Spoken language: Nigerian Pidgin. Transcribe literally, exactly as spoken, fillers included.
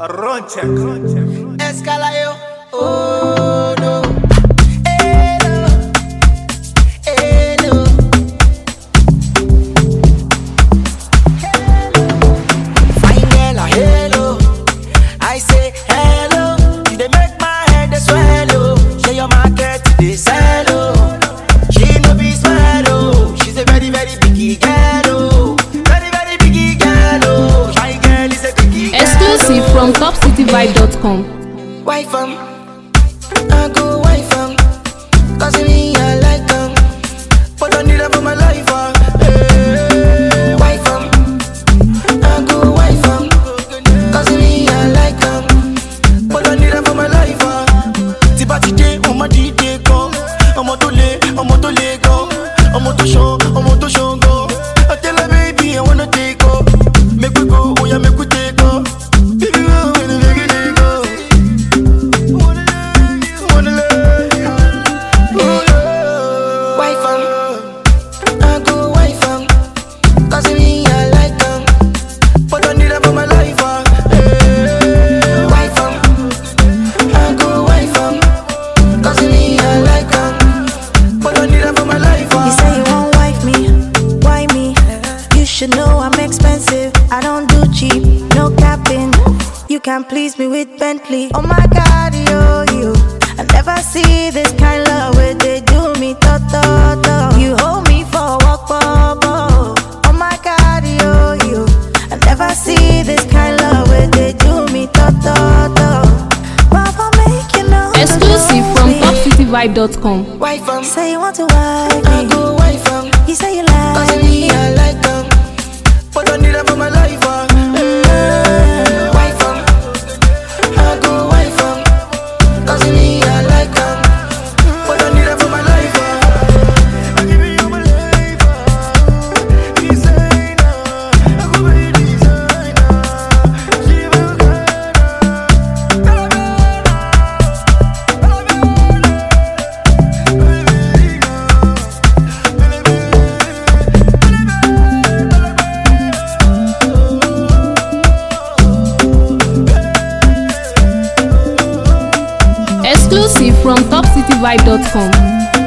Run check. Escalayo, oh no. Hello, hello. Fine girl, a hello. I say hello. You dey make my head dey swallow. Share your market, they sell oh. She no be swallow. She's a very very biggie girl oh. Very very biggie girl oh. My girl is a biggie girl. Exclusive from top city vibe dot com. Wife em, I go wife em, cause me I like em, but I need her for my life ah. Hey, wife em, I go wife em, cause me I like em, but I need her for my life ah. Tiba tide, ọmọ dide gan, ọmọ tó le, ọmọ tó le gan, ọmọ tó ṣan, ọmọ tó ṣan gan. I tell her baby I wanna take off, make we go, oh yeah make we take off. Baby go, when the baby dey go. You can please me with Bentley. Oh my God, yo, you. I never see this kind love where they do me, to, to, to. You hold me for walk, walk, walk. Oh my God, yo, you. I never see this kind love where they do me, to, to, to. Papa make you know. Exclusive from top city vibe dot com. Wife em, Say you want to wife me. I go wife em, You say you like cause me I like em, but I need her for my life ah. Exclusive from top city vibe dot com.